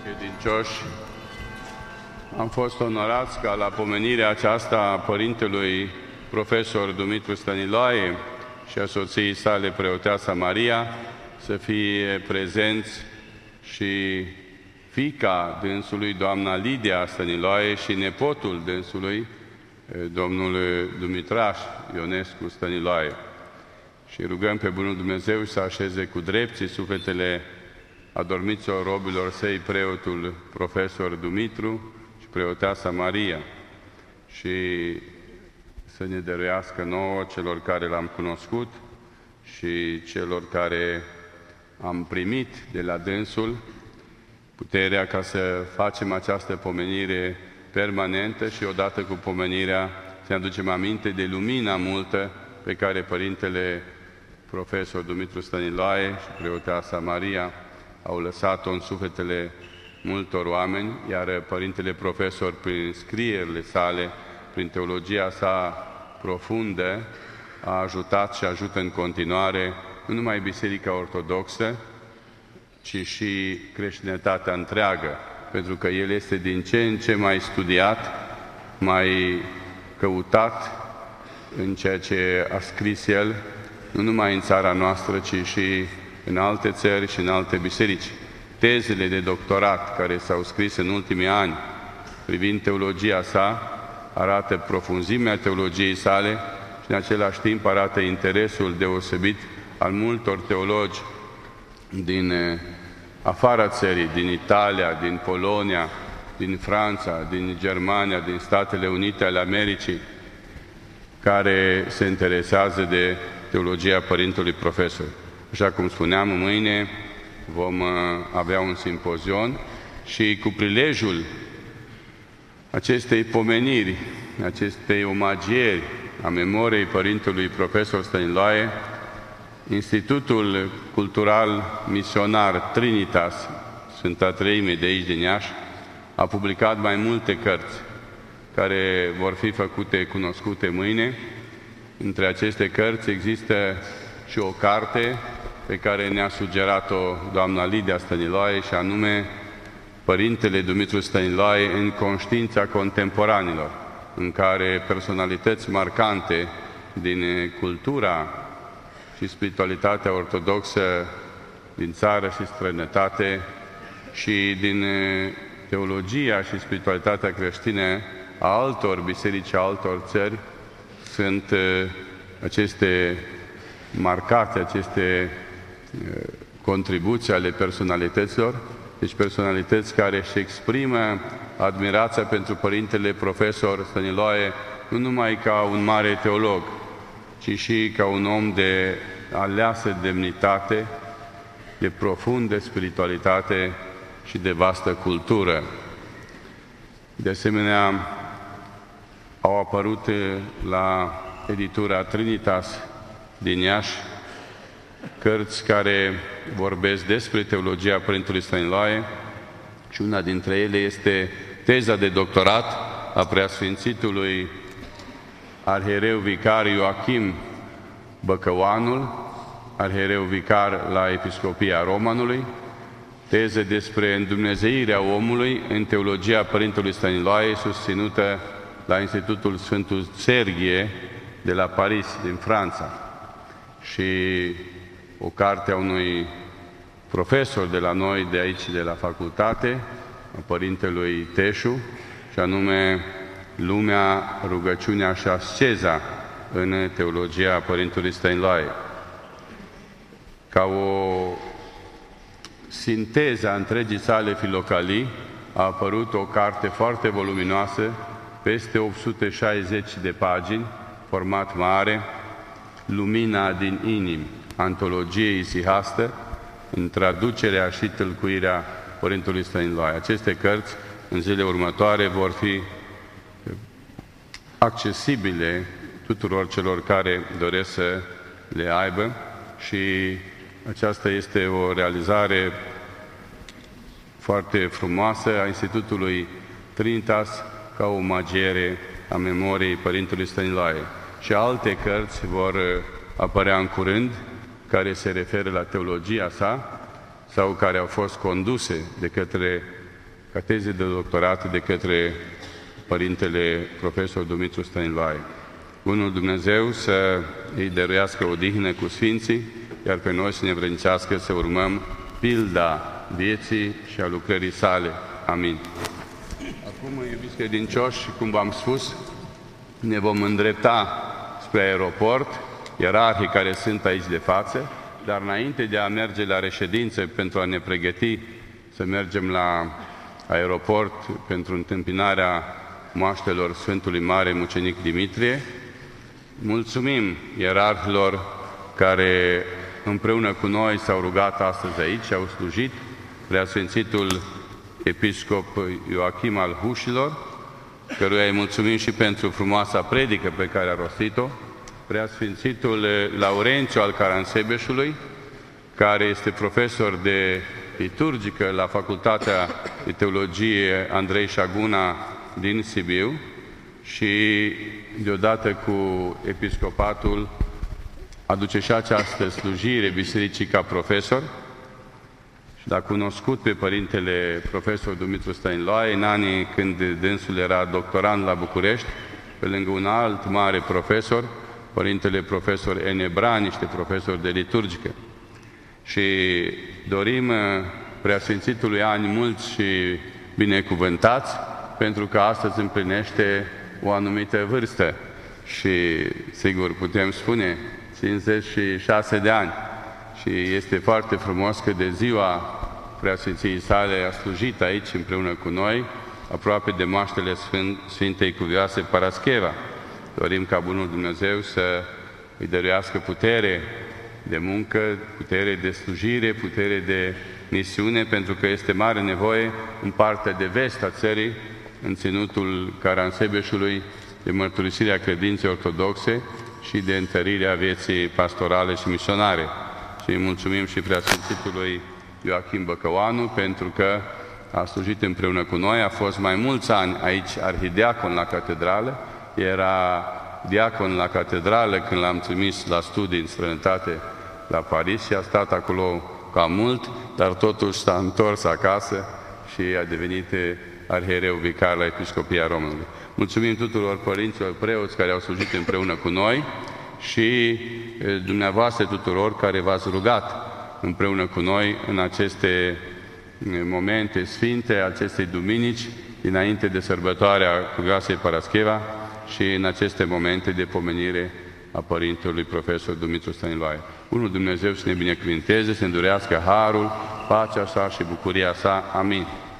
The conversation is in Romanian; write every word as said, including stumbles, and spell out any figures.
credincioși, am fost onorați ca la pomenirea aceasta a Părintelui Profesor Dumitru Stăniloae și a soției sale Preoteasa Maria să fie prezenți și fiica dânsului, doamna Lidia Stăniloae, și nepotul dânsului, domnul Dumitraș Ionescu Stăniloae. Și rugăm pe Bunul Dumnezeu să așeze cu drepții sufletele adormiților robilor săi, preotul Profesor Dumitru și Preoteasa Maria, și să ne dăruiască nouă, celor care l-am cunoscut și celor care am primit de la dânsul, puterea ca să facem această pomenire permanentă și odată cu pomenirea să ne aducem aminte de lumina multă pe care Părintele Profesor Dumitru Stăniloae și Preoteasa Maria au lăsat-o în sufletele multor oameni, iar Părintele Profesor, prin scrierile sale, prin teologia sa profundă, a ajutat și ajută în continuare nu numai Biserica Ortodoxă, ci și creștinătatea întreagă, pentru că el este din ce în ce mai studiat, mai căutat în ceea ce a scris el, nu numai în țara noastră, ci și în alte țări și în alte biserici. Tezele de doctorat care s-au scris în ultimii ani privind teologia sa arată profunzimea teologiei sale și în același timp arată interesul deosebit al multor teologi din afara țării, din Italia, din Polonia, din Franța, din Germania, din Statele Unite ale Americii, care se interesează de teologia Părintelui Profesor. Așa cum spuneam, mâine vom avea un simpozion și cu prilejul acestei pomeniri, acestei omagieri a memoriei Părintelui Profesor Stăniloae, Institutul Cultural Misionar Trinitas, Sfânta Treime de aici din Iași, a publicat mai multe cărți care vor fi făcute cunoscute mâine. Între aceste cărți există și o carte pe care ne-a sugerat-o doamna Lidia Stăniloae, și anume Părintele Dumitru Stăniloae în conștiința contemporanilor, în care personalități marcante din cultura și spiritualitatea ortodoxă din țară și străinătate și din teologia și spiritualitatea creștină a altor biserici, a altor țări, sunt aceste marcate, aceste contribuții ale personalităților, deci personalități care își exprimă admirația pentru Părintele Profesor Stăniloae nu numai ca un mare teolog, ci și ca un om de aleasă demnitate, de profundă spiritualitate și de vastă cultură. De asemenea, au apărut la editura Trinitas din Iași cărți care vorbesc despre teologia Părintelui Stăniloae și una dintre ele este teza de doctorat a Preasfințitului arhiereu vicar Ioachim Băcăuanul, arhiereu vicar la Episcopia Romanului, teză despre îndumnezeirea omului în teologia Părintelui Stăniloae, susținută la Institutul Sfântul Serghie de la Paris, din Franța, și o carte a unui profesor de la noi, de aici, de la facultate, a Părintelui Teșu, și anume Lumea, rugăciunea și asceza în teologia Părintelui Stăniloae. Ca o sinteză a întregii sale filocalii, a apărut o carte foarte voluminoasă, peste opt sute șaizeci de pagini, format mare, Lumina din inimi, antologie isihastă, în traducerea și tâlcuirea Părintelui Stăniloae. Aceste cărți, în zilele următoare, vor fi accesibile tuturor celor care doresc să le aibă, și aceasta este o realizare foarte frumoasă a Institutului Trinitas ca o omagiere a memoriei Părintelui Stăniloae. Și alte cărți vor apărea în curând, care se referă la teologia sa sau care au fost conduse de către ca teze de doctorat de către Părintele Profesor Dumitru Stăniloae. Bunul Dumnezeu să îi dăruiască odihnă cu Sfinții, iar pe noi să ne vrednicească să urmăm pilda vieții și a lucrării sale. Amin. Acum, iubiți credincioși, cum v-am spus, ne vom îndrepta spre aeroport, ierarhii care sunt aici de față, dar înainte de a merge la reședință pentru a ne pregăti să mergem la aeroport pentru întâmpinarea moaștelor Sfântului Mare Mucenic Dimitrie, mulțumim ierarhilor care împreună cu noi s-au rugat astăzi aici și au slujit, Preasfințitul Episcop Ioachim al Hușilor, căruia îi mulțumim și pentru frumoasa predică pe care a rostit-o, Preasfințitul Laurențiu al Caransebeșului, care este profesor de liturgică la Facultatea de Teologie Andrei Șaguna din Sibiu și deodată cu episcopatul aduce și această slujire bisericii ca profesor și l-a cunoscut pe Părintele Profesor Dumitru Stăniloae în anii când dânsul era doctorand la București, pe lângă un alt mare profesor, Părintele Profesor Enebra, niște profesori de liturgică. Și dorim Preasfințitului ani mulți și binecuvântați, pentru că astăzi împlinește o anumită vârstă și, sigur, putem spune cincizeci și șase de ani. Și este foarte frumos că de ziua Preasfinției sale a slujit aici împreună cu noi, aproape de moaștele Sfânt, Sfintei Cuvioase Parascheva. Dorim ca Bunul Dumnezeu să îi dăruiască putere de muncă, putere de slujire, putere de misiune, pentru că este mare nevoie în partea de vest a țării, în ținutul Caransebeșului, de mărturisirea credinței ortodoxe și de întărirea vieții pastorale și misionare. Și îi mulțumim și Preasfințitului Ioachim Băcăuanu pentru că a slujit împreună cu noi, a fost mai mulți ani aici arhidiacon la catedrală, era diacon la catedrală când l-am trimis la studii în străinătate la Paris și a stat acolo cam mult, dar totuși s-a întors acasă și a devenit arhiereu vicar la Episcopia Românului. Mulțumim tuturor părinților preoți care au slujit împreună cu noi și dumneavoastră tuturor care v-ați rugat împreună cu noi în aceste momente sfinte, acestei duminici, dinainte de sărbătoarea Cuvioasei Parascheva și în aceste momente de pomenire a Părintelui Profesor Dumitru Stăniloae. Bunul Dumnezeu să ne binecuvinteze, să ne durească harul, pacea sa și bucuria sa. Amin.